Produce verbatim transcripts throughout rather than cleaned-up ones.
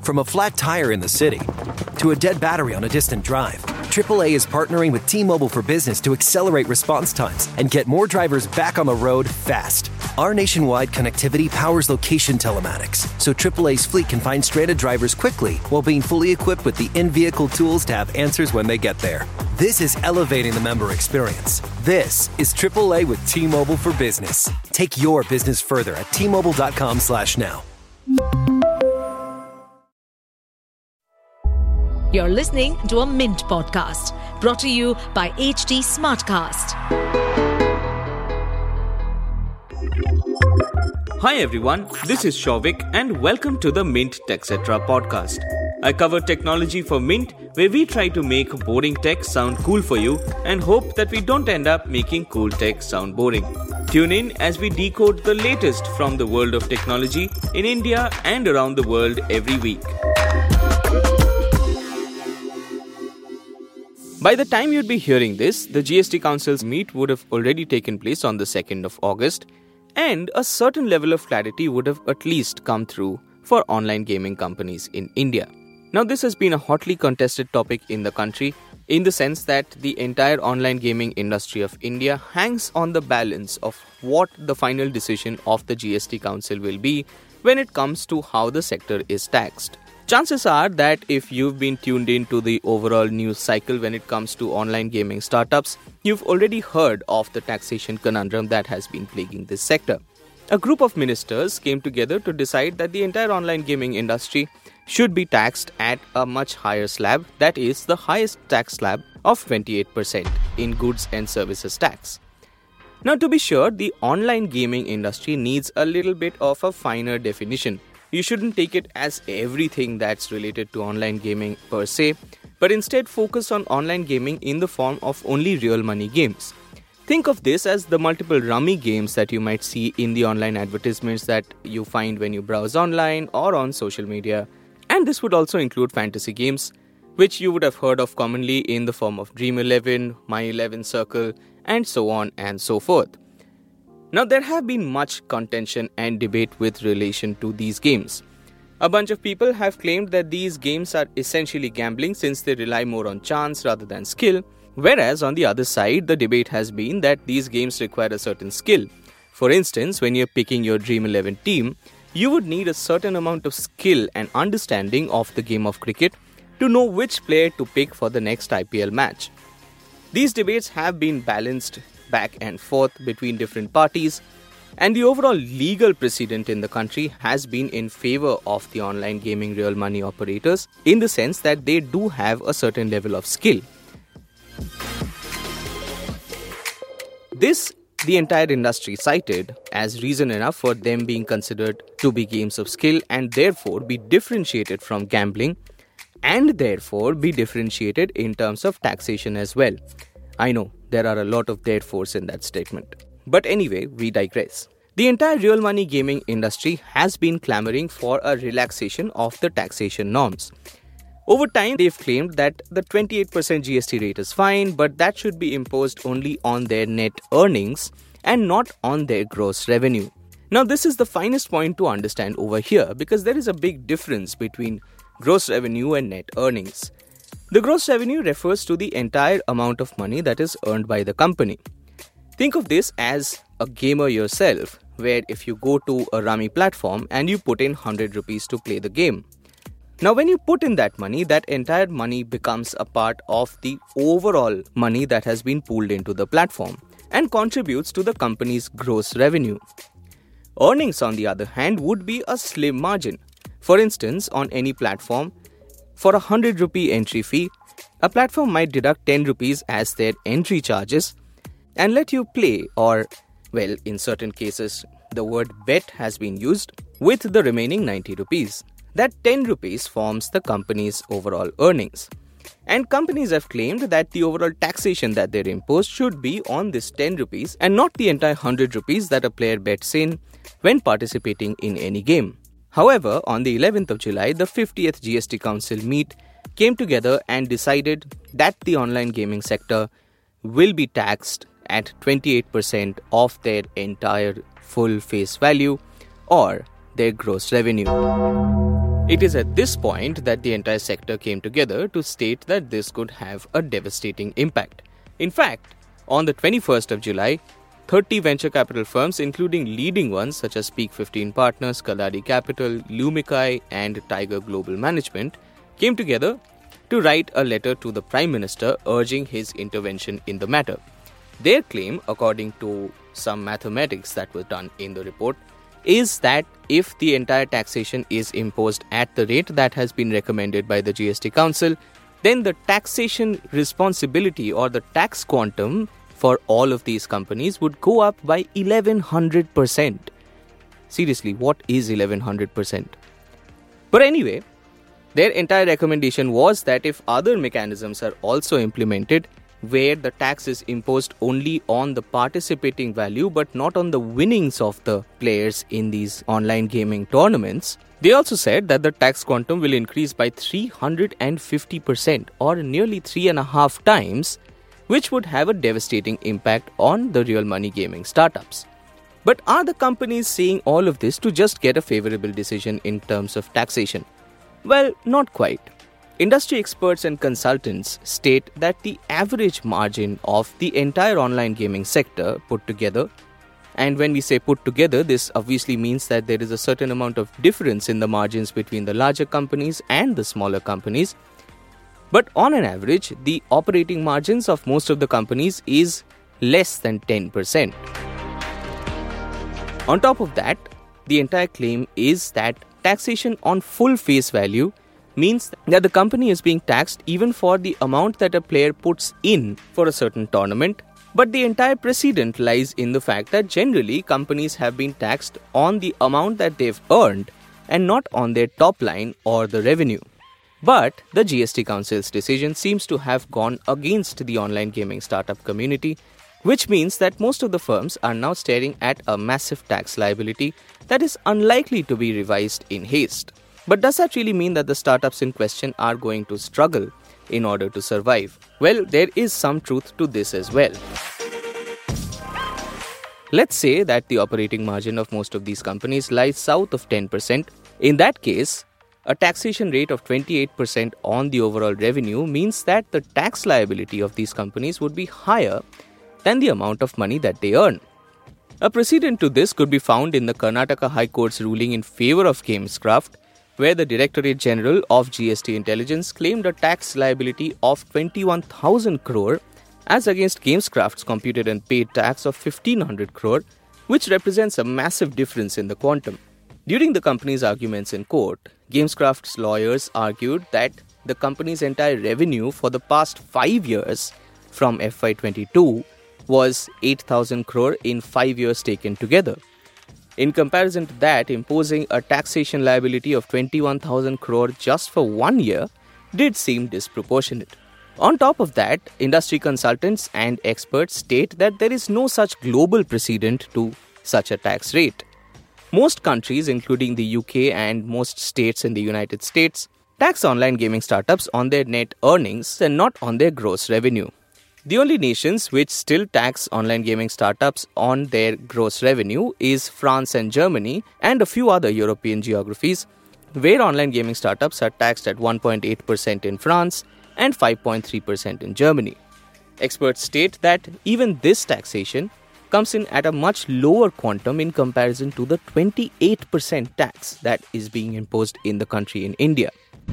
From a flat tire in the city to a dead battery on a distant drive, triple A is partnering with T-Mobile for Business to accelerate response times and get more drivers back on the road fast. Our nationwide connectivity powers location telematics, so triple A's fleet can find stranded drivers quickly while being fully equipped with the in-vehicle tools to have answers when they get there. This is elevating the member experience. This is triple A with T-Mobile for Business. Take your business further at T Mobile dot com slash now. You're listening to a Mint podcast brought to you by H D Smartcast. Hi everyone, this is Shovik and welcome to the Mint TechCetra podcast. I cover technology for Mint, where we try to make boring tech sound cool for you and hope that we don't end up making cool tech sound boring. Tune in as we decode the latest from the world of technology in India and around the world every week. By the time you'd be hearing this, the G S T Council's meet would have already taken place on the second of August, and a certain level of clarity would have at least come through for online gaming companies in India. Now, this has been a hotly contested topic in the country, in the sense that the entire online gaming industry of India hangs on the balance of what the final decision of the G S T Council will be when it comes to how the sector is taxed. Chances are that if you've been tuned in to the overall news cycle when it comes to online gaming startups, you've already heard of the taxation conundrum that has been plaguing this sector. A group of ministers came together to decide that the entire online gaming industry should be taxed at a much higher slab, that is, the highest tax slab of twenty-eight percent in goods and services tax. Now, to be sure, the online gaming industry needs a little bit of a finer definition. You shouldn't take it as everything that's related to online gaming per se, but instead focus on online gaming in the form of only real money games. Think of this as the multiple rummy games that you might see in the online advertisements that you find when you browse online or on social media. And this would also include fantasy games, which you would have heard of commonly in the form of Dream eleven, My eleven Circle, and so on and so forth. Now, there have been much contention and debate with relation to these games. A bunch of people have claimed that these games are essentially gambling since they rely more on chance rather than skill, whereas on the other side, the debate has been that these games require a certain skill. For instance, when you're picking your Dream eleven team, you would need a certain amount of skill and understanding of the game of cricket to know which player to pick for the next I P L match. These debates have been balanced back and forth between different parties, and the overall legal precedent in the country has been in favor of the online gaming real money operators in the sense that they do have a certain level of skill. This the entire industry cited as reason enough for them being considered to be games of skill and therefore be differentiated from gambling and therefore be differentiated in terms of taxation as well. I know there are a lot of therefores in that statement. But anyway, we digress. The entire real money gaming industry has been clamoring for a relaxation of the taxation norms. Over time, they've claimed that the twenty-eight percent G S T rate is fine, but that should be imposed only on their net earnings and not on their gross revenue. Now, this is the finest point to understand over here because there is a big difference between gross revenue and net earnings. The gross revenue refers to the entire amount of money that is earned by the company. Think of this as a gamer yourself, where if you go to a rummy platform and you put in one hundred rupees to play the game. Now, when you put in that money, that entire money becomes a part of the overall money that has been pooled into the platform and contributes to the company's gross revenue. Earnings, on the other hand, would be a slim margin. For instance, on any platform, for a one hundred rupee entry fee, a platform might deduct ten rupees as their entry charges and let you play, or, well, in certain cases, the word bet has been used, with the remaining ninety rupees. That ten rupees forms the company's overall earnings. And companies have claimed that the overall taxation that they're imposed should be on this ten rupees and not the entire one hundred rupees that a player bets in when participating in any game. However, on the eleventh of July, the fiftieth G S T Council meet came together and decided that the online gaming sector will be taxed at twenty-eight percent of their entire full face value or their gross revenue. It is at this point that the entire sector came together to state that this could have a devastating impact. In fact, on the twenty-first of July, thirty venture capital firms, including leading ones such as Peak fifteen Partners, Kalari Capital, Lumikai and Tiger Global Management, came together to write a letter to the Prime Minister urging his intervention in the matter. Their claim, according to some mathematics that was done in the report, is that if the entire taxation is imposed at the rate that has been recommended by the G S T Council, then the taxation responsibility or the tax quantum for all of these companies would go up by eleven hundred percent. Seriously, what is eleven hundred percent? But anyway, their entire recommendation was that if other mechanisms are also implemented, where the tax is imposed only on the participating value but not on the winnings of the players in these online gaming tournaments, they also said that the tax quantum will increase by three hundred fifty percent or nearly three and a half times, which would have a devastating impact on the real money gaming startups. But are the companies saying all of this to just get a favorable decision in terms of taxation? Well, not quite. Industry experts and consultants state that the average margin of the entire online gaming sector put together, and when we say put together, this obviously means that there is a certain amount of difference in the margins between the larger companies and the smaller companies. But on an average, the operating margins of most of the companies is less than ten percent. On top of that, the entire claim is that taxation on full face value means that the company is being taxed even for the amount that a player puts in for a certain tournament. But the entire precedent lies in the fact that generally companies have been taxed on the amount that they've earned and not on their top line or the revenue. But the G S T Council's decision seems to have gone against the online gaming startup community, which means that most of the firms are now staring at a massive tax liability that is unlikely to be revised in haste. But does that really mean that the startups in question are going to struggle in order to survive? Well, there is some truth to this as well. Let's say that the operating margin of most of these companies lies south of ten percent. In that case, a taxation rate of twenty-eight percent on the overall revenue means that the tax liability of these companies would be higher than the amount of money that they earn. A precedent to this could be found in the Karnataka High Court's ruling in favor of Gamescraft, where the Directorate General of G S T Intelligence claimed a tax liability of twenty-one thousand crore as against Gamescraft's computed and paid tax of fifteen hundred crore, which represents a massive difference in the quantum. During the company's arguments in court, Gamescraft's lawyers argued that the company's entire revenue for the past five years from F Y twenty-two was eight thousand crore in five years taken together. In comparison to that, imposing a taxation liability of twenty-one thousand crore just for one year did seem disproportionate. On top of that, industry consultants and experts state that there is no such global precedent to such a tax rate. Most countries, including the U K and most states in the United States, tax online gaming startups on their net earnings and not on their gross revenue. The only nations which still tax online gaming startups on their gross revenue is France and Germany and a few other European geographies, where online gaming startups are taxed at one point eight percent in France and five point three percent in Germany. Experts state that even this taxation comes in at a much lower quantum in comparison to the twenty-eight percent tax that is being imposed in the country in India.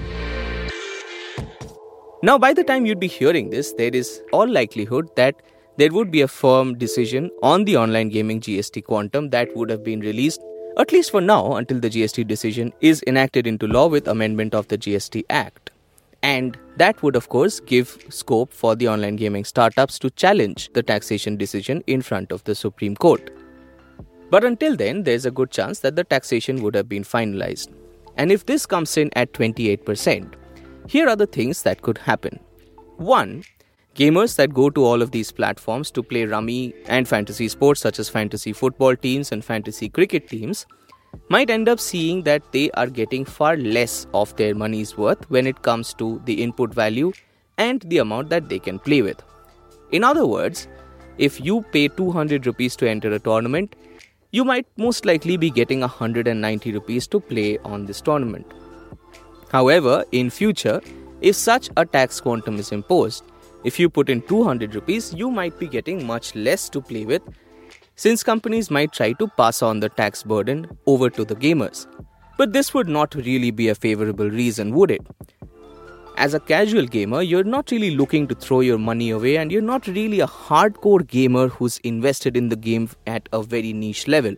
Now, by the time you'd be hearing this, there is all likelihood that there would be a firm decision on the online gaming G S T quantum that would have been released, at least for now, until the G S T decision is enacted into law with amendment of the G S T Act. And that would, of course, give scope for the online gaming startups to challenge the taxation decision in front of the Supreme Court. But until then, there's a good chance that the taxation would have been finalized. And if this comes in at twenty-eight percent, here are the things that could happen. One, gamers that go to all of these platforms to play rummy and fantasy sports such as fantasy football teams and fantasy cricket teams might end up seeing that they are getting far less of their money's worth when it comes to the input value and the amount that they can play with. In other words, if you pay two hundred rupees to enter a tournament, you might most likely be getting one hundred ninety rupees to play on this tournament. However, in future, if such a tax quantum is imposed, if you put in two hundred rupees, you might be getting much less to play with, since companies might try to pass on the tax burden over to the gamers. But this would not really be a favorable reason, would it? As a casual gamer, you're not really looking to throw your money away, and you're not really a hardcore gamer who's invested in the game at a very niche level.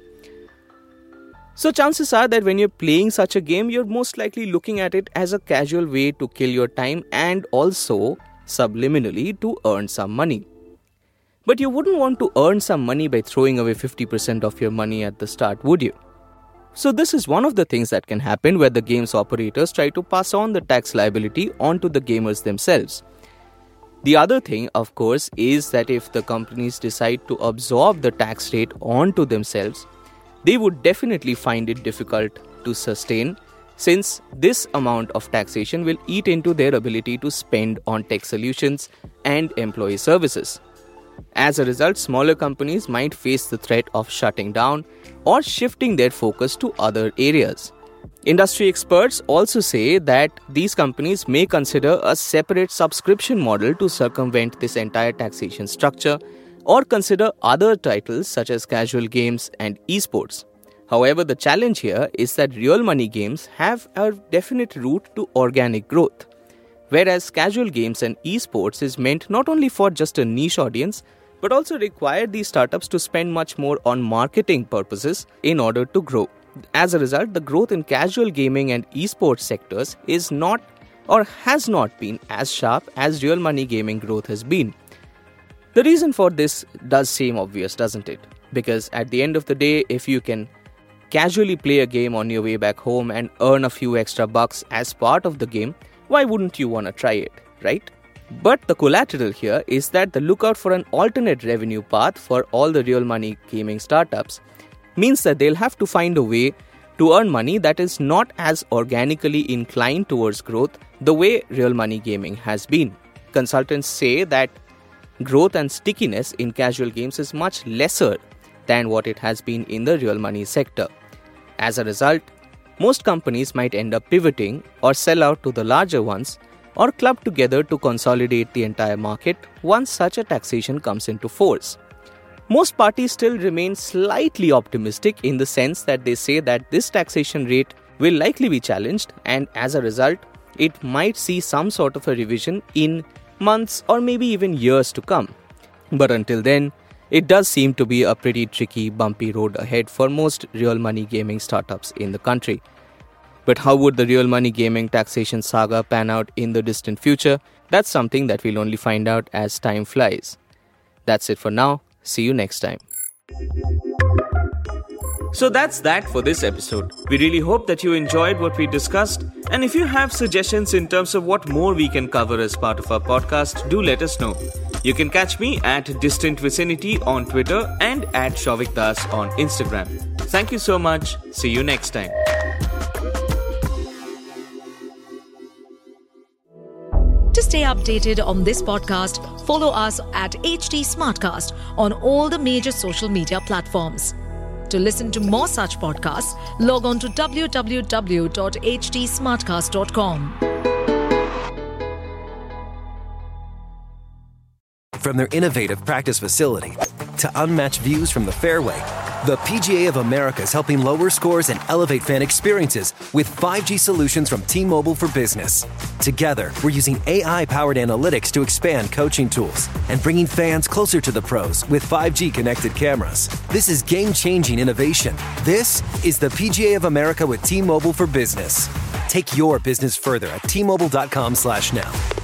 So chances are that when you're playing such a game, you're most likely looking at it as a casual way to kill your time and also subliminally to earn some money. But you wouldn't want to earn some money by throwing away fifty percent of your money at the start, would you? So this is one of the things that can happen where the game's operators try to pass on the tax liability onto the gamers themselves. The other thing, of course, is that if the companies decide to absorb the tax rate onto themselves, they would definitely find it difficult to sustain, since this amount of taxation will eat into their ability to spend on tech solutions and employee services. As a result, smaller companies might face the threat of shutting down or shifting their focus to other areas. Industry experts also say that these companies may consider a separate subscription model to circumvent this entire taxation structure, or consider other titles such as casual games and esports. However, the challenge here is that real money games have a definite route to organic growth, whereas casual games and esports is meant not only for just a niche audience, but also require these startups to spend much more on marketing purposes in order to grow. As a result, the growth in casual gaming and esports sectors is not or has not been as sharp as real money gaming growth has been. The reason for this does seem obvious, doesn't it? Because at the end of the day, if you can casually play a game on your way back home and earn a few extra bucks as part of the game, why wouldn't you want to try it, right? But the collateral here is that the lookout for an alternate revenue path for all the real money gaming startups means that they'll have to find a way to earn money that is not as organically inclined towards growth the way real money gaming has been. Consultants say that growth and stickiness in casual games is much lesser than what it has been in the real money sector. As a result, most companies might end up pivoting or sell out to the larger ones or club together to consolidate the entire market once such a taxation comes into force. Most parties still remain slightly optimistic in the sense that they say that this taxation rate will likely be challenged, and as a result, it might see some sort of a revision in months or maybe even years to come. But until then, it does seem to be a pretty tricky, bumpy road ahead for most real money gaming startups in the country. But how would the real money gaming taxation saga pan out in the distant future? That's something that we'll only find out as time flies. That's it for now. See you next time. So that's that for this episode. We really hope that you enjoyed what we discussed. And if you have suggestions in terms of what more we can cover as part of our podcast, do let us know. You can catch me at Distant Vicinity on Twitter and at Shavik Das on Instagram. Thank you so much. See you next time. To stay updated on this podcast, follow us at H T Smartcast on all the major social media platforms. To listen to more such podcasts, log on to w w w dot h t smartcast dot com. From their innovative practice facility to unmatched views from the fairway, the P G A of America is helping lower scores and elevate fan experiences with five G solutions from T-Mobile for Business. Together, we're using A I-powered analytics to expand coaching tools and bringing fans closer to the pros with five G connected cameras. This is game-changing innovation. This is the P G A of America with T-Mobile for Business. Take your business further at T Mobile dot com slash now.